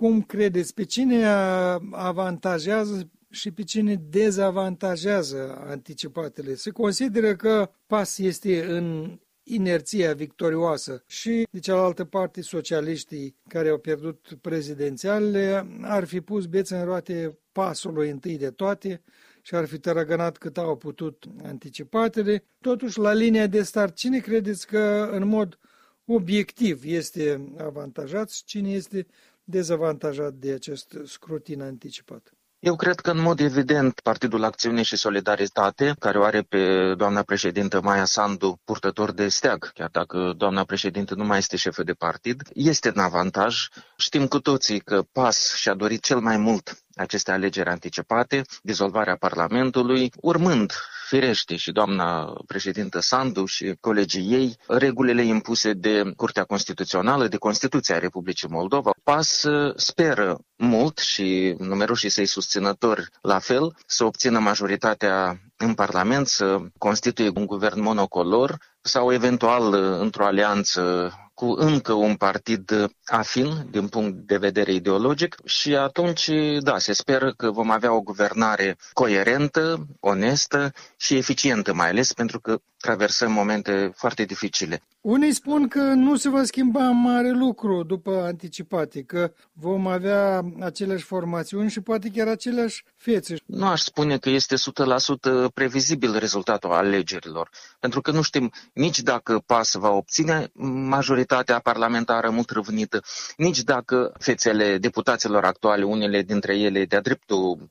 cum credeți, pe cine avantajează și pe cine dezavantajează anticipatele? Se consideră că PAS este în inerția victorioasă și, de cealaltă parte, socialiștii care au pierdut prezidențialele ar fi pus bețe în roate PAS-ului întâi de toate și ar fi tărăgănat cât au putut anticipatele. Totuși, la linia de start, cine credeți că în mod obiectiv este avantajat și cine este dezavantajat de acest scrutin anticipat? Eu cred că, în mod evident, Partidul Acțiune și Solidaritate, care o are pe doamna președintă Maia Sandu purtător de steag, chiar dacă doamna președintă nu mai este șefă de partid, este în avantaj. Știm cu toții că PAS și-a dorit cel mai mult aceste alegeri anticipate, dizolvarea Parlamentului, urmând, firește, și doamna președintă Sandu și colegii ei, regulile impuse de Curtea Constituțională, de Constituția Republicii Moldova. PAS speră mult și numeroșii săi susținători la fel să obțină majoritatea în Parlament, să constituie un guvern monocolor sau eventual într-o alianță cu încă un partid afin din punct de vedere ideologic și atunci, da, se speră că vom avea o guvernare coerentă, onestă și eficientă, mai ales pentru că traversăm momente foarte dificile. Unii spun că nu se va schimba mare lucru după anticipate, că vom avea aceleași formațiuni și poate chiar aceleași fețe. Nu aș spune că este 100% previzibil rezultatul alegerilor, pentru că nu știm nici dacă PAS va obține majoritatea parlamentară mult răvânită, nici dacă fețele deputaților actuale, unele dintre ele de-a dreptul,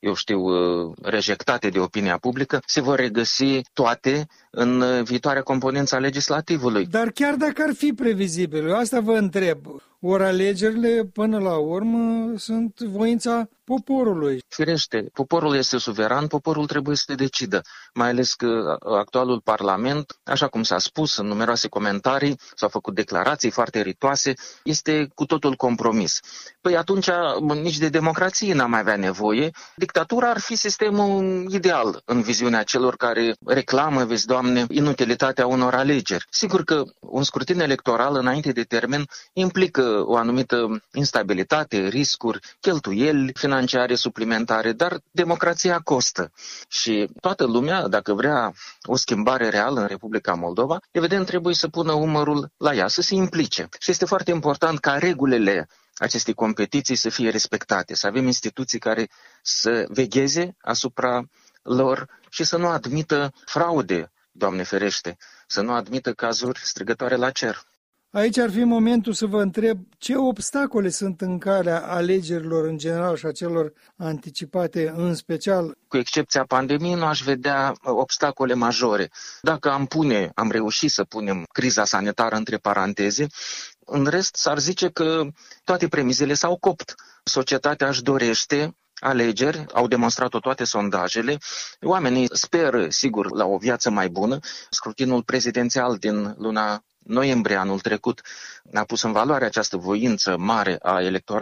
rejectate de opinia publică, se vor regăsi toate în viitoarea componență a legislativului. Dar chiar dacă ar fi previzibil, asta vă întreb, ori alegerile până la urmă sunt voința poporului. Firește, poporul este suveran, poporul trebuie să se decidă, mai ales că actualul parlament, așa cum s-a spus în numeroase comentarii, s-au făcut declarații foarte ritoase, este cu totul compromis. Păi atunci nici de democrație n-am mai avea nevoie. Dictatura ar fi sistemul ideal în viziunea celor care reclamă, vezi, Doamne, inutilitatea unor alegeri. Sigur că un scrutin electoral înainte de termen implică o anumită instabilitate, riscuri, cheltuieli financiare suplimentare, dar democrația costă. Și toată lumea, dacă vrea o schimbare reală în Republica Moldova, evident trebuie să pună umărul la ea, să se implice. Și este foarte important ca regulile acestei competiții să fie respectate, să avem instituții care să vegheze asupra lor și să nu admită fraude, Doamne ferește, să nu admită cazuri strigătoare la cer. Aici ar fi momentul să vă întreb ce obstacole sunt în calea alegerilor în general și a celor anticipate în special. Cu excepția pandemiei, nu aș vedea obstacole majore. Dacă am reușit să punem criza sanitară între paranteze, în rest s-ar zice că toate premizele s-au copt. Societatea își dorește alegeri, au demonstrat-o toate sondajele. Oamenii speră, sigur, la o viață mai bună. Scrutinul prezidențial din luna noiembrie anul trecut a pus în valoare această voință mare a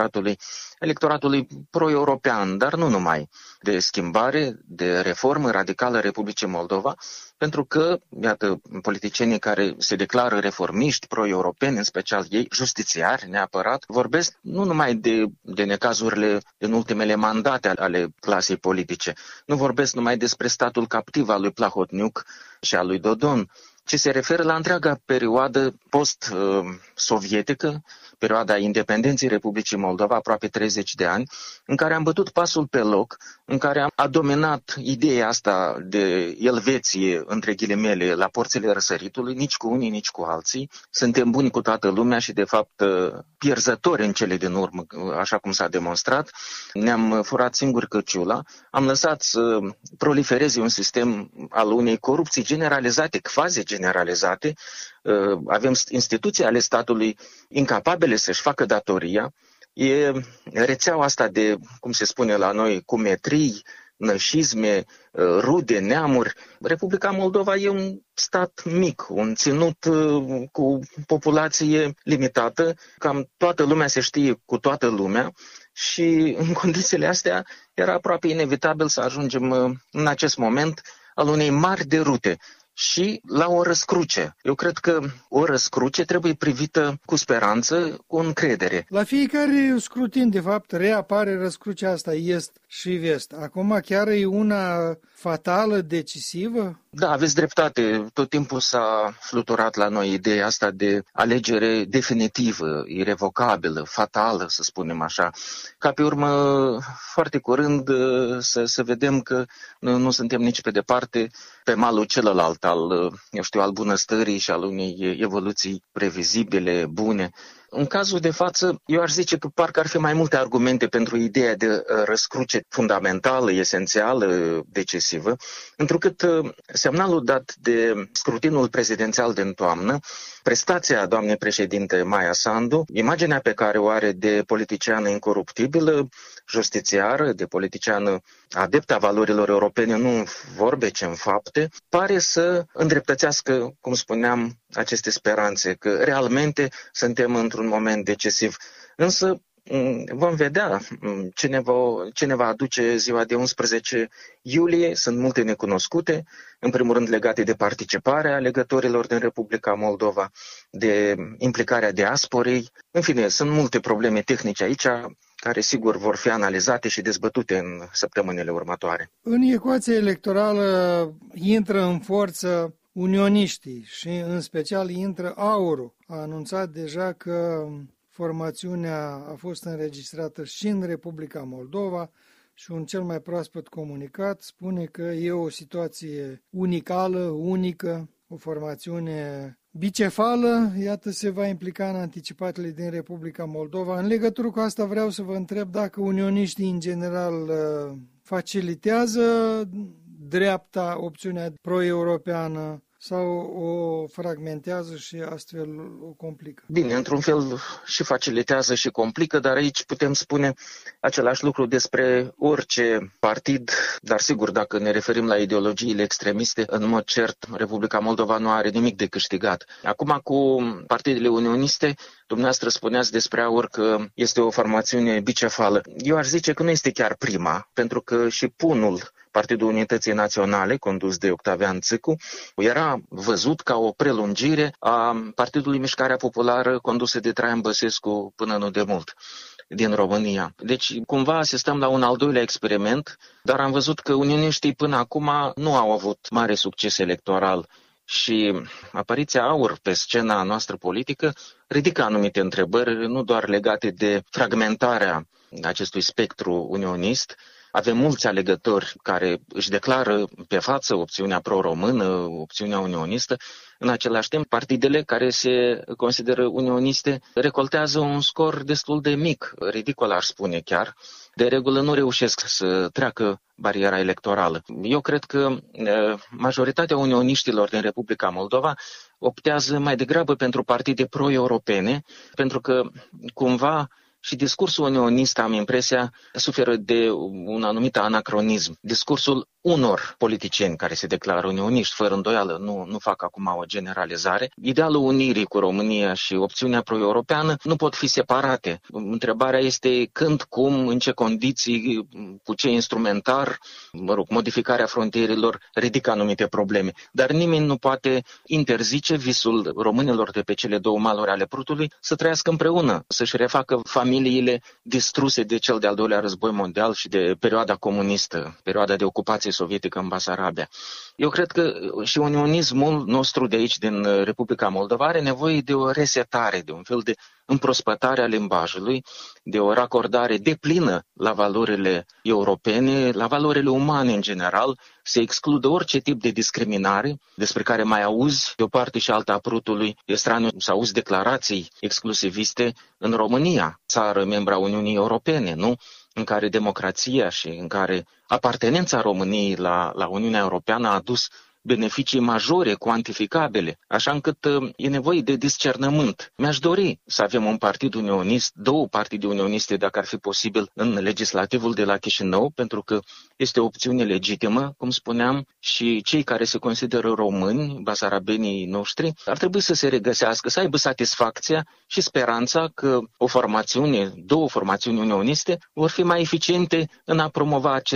electoratului pro-european, dar nu numai, de schimbare, de reformă radicală Republicii Moldova, pentru că, iată, politicienii care se declară reformiști, pro-europeni, în special ei, justițiari neapărat, vorbesc nu numai de necazurile din ultimele mandate ale clasei politice, nu vorbesc numai despre statul captiv al lui Plahotniuc și al lui Dodon, ci se referă la întreaga perioadă post-sovietică, perioada independenței Republicii Moldova, aproape 30 de ani, în care am bătut pasul pe loc, în care a dominat ideea asta de elveție, între ghilimele, la porțile răsăritului, nici cu unii, nici cu alții. Suntem buni cu toată lumea și, de fapt, pierzători în cele din urmă, așa cum s-a demonstrat. Ne-am furat singuri căciula, am lăsat să prolifereze un sistem al unei corupții generalizate, quasi generalizate. Avem instituții ale statului incapabile să-și facă datoria. E rețeaua asta de, cum se spune la noi, cumetrii, nășisme, rude, neamuri. Republica Moldova e un stat mic, un ținut cu populație limitată, cam toată lumea se știe cu toată lumea și în condițiile astea era aproape inevitabil să ajungem în acest moment al unei mari derute. și la o răscruce. Eu cred că o răscruce trebuie privită cu speranță, cu încredere. La fiecare scrutin, de fapt, reapare răscrucea asta, est și vest. Acum chiar e una fatală, decisivă? Da, aveți dreptate. Tot timpul s-a fluturat la noi ideea asta de alegere definitivă, irevocabilă, fatală, să spunem așa. Ca pe urmă, foarte curând, să vedem că nu suntem nici pe departe pe malul celălalt al bunăstării și al unei evoluții previzibile, bune. În cazul de față, eu aș zice că parcă ar fi mai multe argumente pentru ideea de răscruce fundamentală, esențială, decisivă, întrucât semnalul dat de scrutinul prezidențial din toamnă, prestația doamnei președinte Maia Sandu, imaginea pe care o are de politiciană incoruptibilă, justițiară, de politiciană adeptă a valorilor europene, nu în vorbe, ci în fapte, pare să îndreptățească, cum spuneam, aceste speranțe, că realmente suntem într-un moment decisiv. Însă vom vedea ce ne va aduce ziua de 11 iulie. Sunt multe necunoscute, în primul rând legate de participarea alegătorilor din Republica Moldova, de implicarea diasporei. În fine, sunt multe probleme tehnice aici, care sigur vor fi analizate și dezbătute în săptămânile următoare. În ecuația electorală intră în forță unioniștii și în special intră AUR-ul. A anunțat deja că formațiunea a fost înregistrată și în Republica Moldova și un cel mai proaspăt comunicat spune că e o situație unicală, unică, o formațiune bicefală, iată, se va implica în anticipatele din Republica Moldova. În legătură cu asta vreau să vă întreb dacă unioniștii în general facilitează dreapta, opțiunea pro-europeană, sau o fragmentează și astfel o complică? Bine, într-un fel și facilitează și complică, dar aici putem spune același lucru despre orice partid, dar sigur, dacă ne referim la ideologiile extremiste, în mod cert, Republica Moldova nu are nimic de câștigat. Acum, cu partidele unioniste, dumneavoastră spuneați despre AUR că este o formațiune bicefală. Eu aș zice că nu este chiar prima, pentru că și PUN-ul, Partidul Unității Naționale, condus de Octavian Țâcu, era văzut ca o prelungire a Partidului Mișcarea Populară, condusă de Traian Băsescu până nu de mult, din România. Deci, cumva asistăm la un al doilea experiment, dar am văzut că unioniștii până acum nu au avut mare succes electoral și apariția AUR pe scena noastră politică ridică anumite întrebări, nu doar legate de fragmentarea acestui spectru unionist. Avem mulți alegători care își declară pe față opțiunea pro-română, opțiunea unionistă. În același timp, partidele care se consideră unioniste recoltează un scor destul de mic, ridicol aș spune chiar. De regulă nu reușesc să treacă bariera electorală. Eu cred că majoritatea unioniștilor din Republica Moldova optează mai degrabă pentru partide pro-europene, pentru că cumva și discursul unionist, am impresia, suferă de un anumit anacronism. Discursul unor politicieni care se declară unioniști, fără îndoială, nu fac acum o generalizare. Idealul unirii cu România și opțiunea pro-europeană nu pot fi separate. Întrebarea este când, cum, în ce condiții, cu ce instrumentar, modificarea frontierelor ridică anumite probleme. Dar nimeni nu poate interzice visul românilor de pe cele două maluri ale Prutului să trăiască împreună, să-și refacă familiile distruse de cel de-al doilea război mondial și de perioada comunistă, perioada de ocupație sovietică în Basarabia. Eu cred că și unionismul nostru de aici, din Republica Moldova, are nevoie de o resetare, de un fel de împrospătare a limbajului, de o racordare deplină la valorile europene, la valorile umane în general, să excludă orice tip de discriminare despre care mai auzi de o parte și alta a Prutului. E straniu să auzi declarații exclusiviste în România, țară membra Uniunii Europene, nu? În care democrația și în care apartenența României la Uniunea Europeană a adus beneficii majore, cuantificabile, așa încât e nevoie de discernământ. Mi-aș dori să avem un partid unionist, două partide unioniste, dacă ar fi posibil, în legislativul de la Chișinău, pentru că este o opțiune legitimă, cum spuneam, și cei care se consideră români, basarabenii noștri, ar trebui să se regăsească, să aibă satisfacția și speranța că două formațiuni unioniste vor fi mai eficiente în a promova acest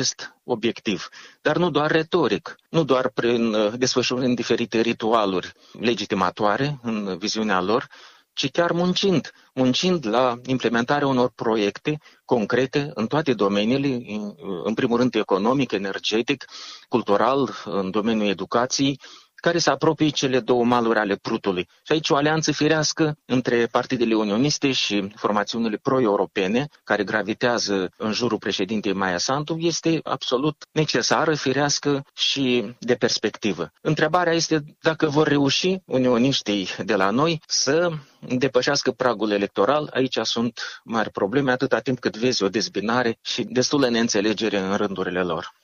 obiectiv, dar nu doar retoric, nu doar prin desfășurând diferite ritualuri legitimatoare în viziunea lor, ci chiar muncind la implementarea unor proiecte concrete în toate domeniile, în primul rând economic, energetic, cultural, în domeniul educației, care să apropie cele două maluri ale Prutului. Și aici o alianță firească între partidele unioniste și formațiunile pro-europene, care gravitează în jurul președintei Maia Sandu, este absolut necesară, firească și de perspectivă. Întrebarea este dacă vor reuși unioniștii de la noi să depășească pragul electoral. Aici sunt mari probleme, atâta timp cât vezi o dezbinare și destulă neînțelegere în rândurile lor.